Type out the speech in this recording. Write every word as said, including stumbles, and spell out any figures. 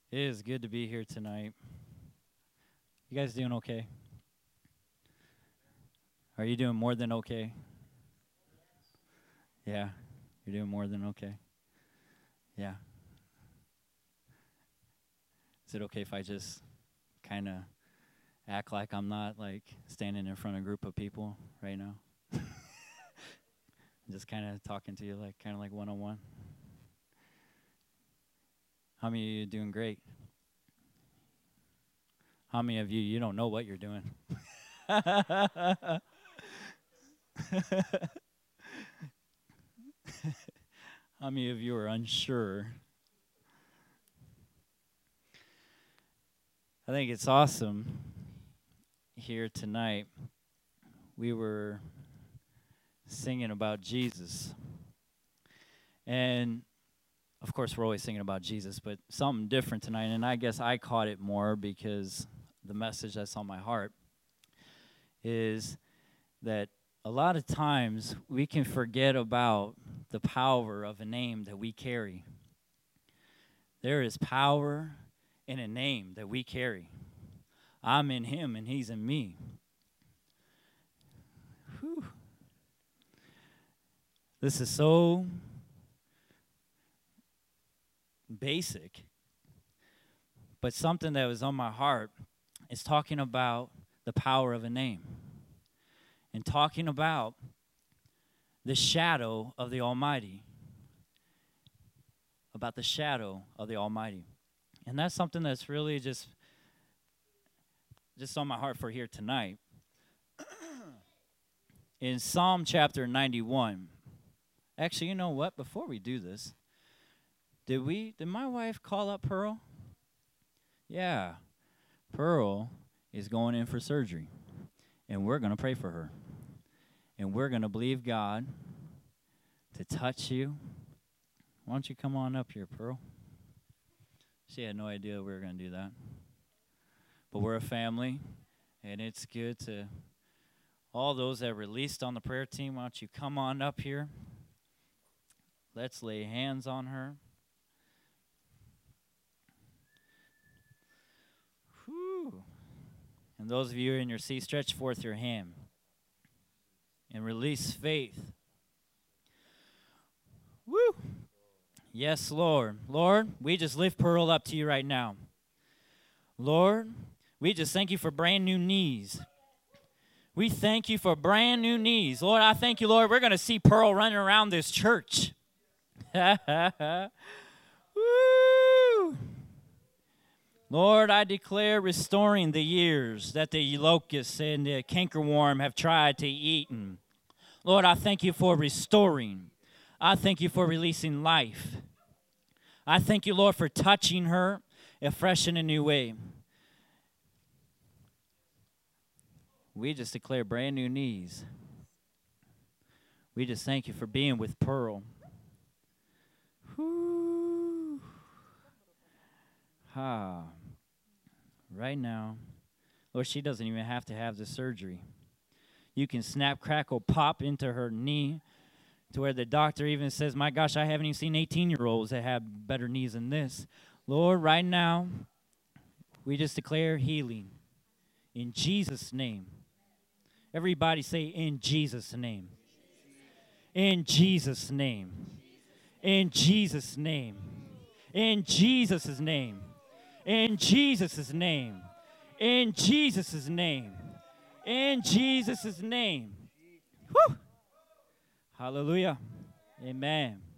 It is good to be here tonight. You guys doing okay? Are you doing more than okay? Yeah, you're doing more than okay. Yeah. Is it okay if I just kind of act like I'm not like standing in front of a group of people right now? Just kind of talking to you like kind of like one-on-one. How many of you are doing great? How many of you, you don't know what you're doing? How many of you are unsure? I think it's awesome here tonight. We were singing about Jesus. And, of course, we're always singing about Jesus, but something different tonight. And I guess I caught it more because the message that's on my heart is that a lot of times we can forget about the power of a name that we carry. There is power in a name that we carry. I'm in him and he's in me. Whew. This is so basic, but something that was on my heart is talking about the power of a name and talking about the shadow of the Almighty, about the shadow of the Almighty. And that's something that's really just, just on my heart for here tonight. In Psalm chapter ninety-one, actually, you know what? Before we do this, did we, did my wife call up Pearl? Yeah. Pearl is going in for surgery, and we're going to pray for her. And we're going to believe God to touch you. Why don't you come on up here, Pearl? She had no idea we were going to do that. But we're a family, and it's good to, all those that released on the prayer team, why don't you come on up here? Let's lay hands on her. Whew. And those of you in your seat, stretch forth your hand and release faith. Woo! Yes, Lord. Lord, we just lift Pearl up to you right now. Lord, we just thank you for brand new knees. We thank you for brand new knees. Lord, I thank you, Lord, we're going to see Pearl running around this church. Woo! Lord, I declare restoring the years that the locusts and the cankerworm have tried to eat. And Lord, I thank you for restoring. I thank you for releasing life. I thank you, Lord, for touching her afresh in a new way. We just declare brand new knees. We just thank you for being with Pearl. Whoo. Ha. Right now, Lord, she doesn't even have to have the surgery. You can snap, crackle, pop into her knee to where the doctor even says, my gosh, I haven't even seen eighteen-year-olds that have better knees than this. Lord, right now, we just declare healing in Jesus' name. Everybody say, in Jesus' name. In Jesus' name. In Jesus' name. In Jesus' name. In Jesus' name. In Jesus' name. In Jesus' name. Whew. Hallelujah. Amen.